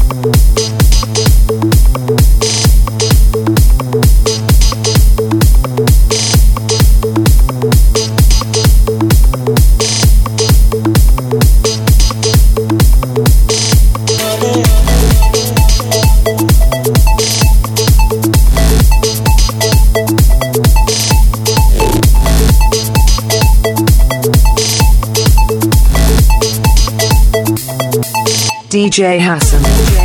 DJ Hassan.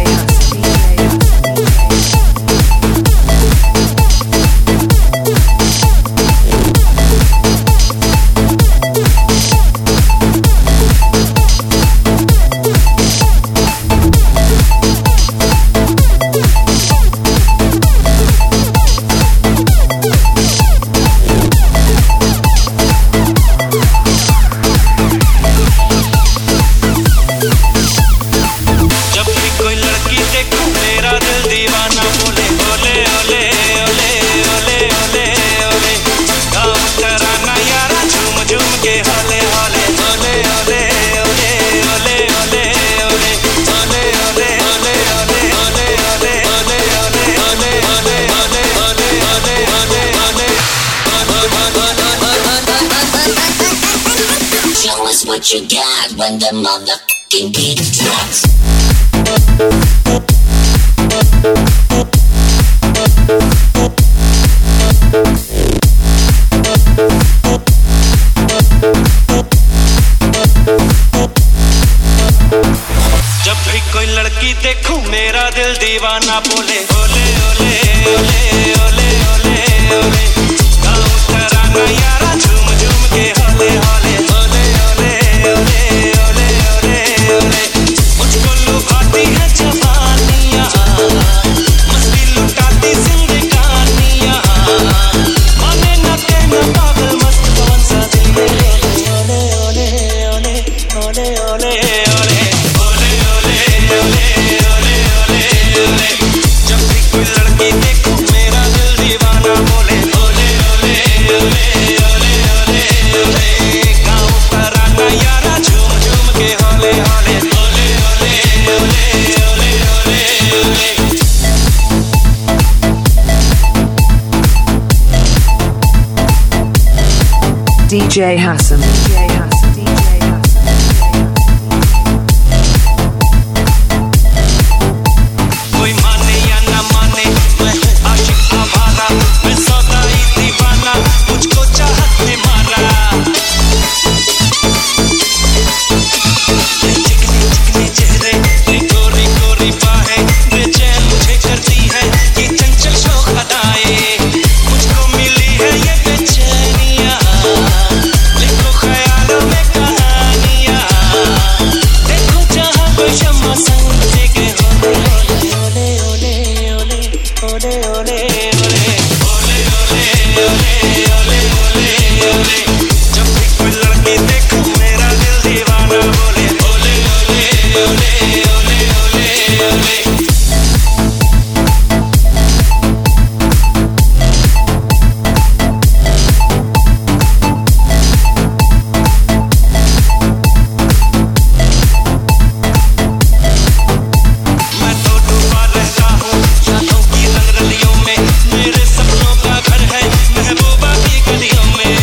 What you got when the motherfucking beat drops? जब भी कोई लड़की देखूं मेरा दिल दीवाना बोले ओले ओले ओले ओले ओले ओले गाँव तराना यारा झूम झूम के होले होले ओले ओले ओले ओले ओले ओले मुझको लुभाती है जवानियाँ मस्ती लुटाती जिंदगानियाँ माने न कहना पागल मस्त कौन सा दिल ओले ओले ओले ओले ओले ओले जब भी कोई लड़की देखूं मेरा दिल दीवाना बोले ओले ओले ओले ओले ओले ओले गाँव तराना यारा झूम झूम के होले होले ओले ओले ओले ओले ओले DJ Hassan. कोई माने या ना माने मैं आशिक आवारा मैं सौदाई दीवाना मुझको चाहत ने मारा चिकने चिकने चेहरे रे गोरी गोरी बाहें बेचैन मुझे करती है ये चंचल शौक अदाएं मुझको मिली है ये बेचैनियाँ लिखो ख्यालों में कहानियाँ देखो जहाँ कोई शम्मा संग के ओले ओले ओले ओले ओले ओले ओले ओले ओले ओले ओले जब भी कोई लड़की देखूं मेरा दिल दीवाना बोले ओले ओले ओले ओले ओले ओले मैं तो डूबा रहता हूँ यादों की रंगरलियों में मेरे सपनों का घर है महबूबा की गलियों में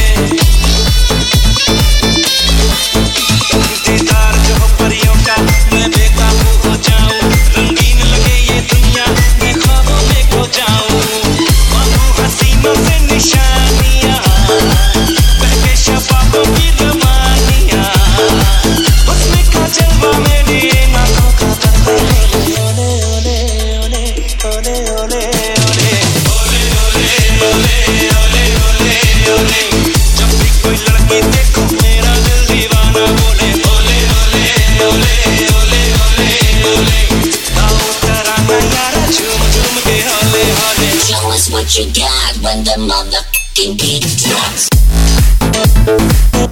दीदार जो हो परियों का मैं बेकाबू हो जाऊं रंगीन लगे ये दुनिया मैं ख्वाबों में खो जाऊं मांगू हसीनों से निशानियाँ बहके शबाबों की रवानियाँ उसमें का जलवा मेरी आँखों का करता ओले ओले ओले ओले ओले ओले ओले ओले ओले ओले ओले जब भी कोई लड़की देखूं मेरा दिल दीवाना बोले ओले ओले ओले ओले ओले ओले गाँव तराना यारा झूम झूम के होले होले Show us what you got when the motherfucking beat drops.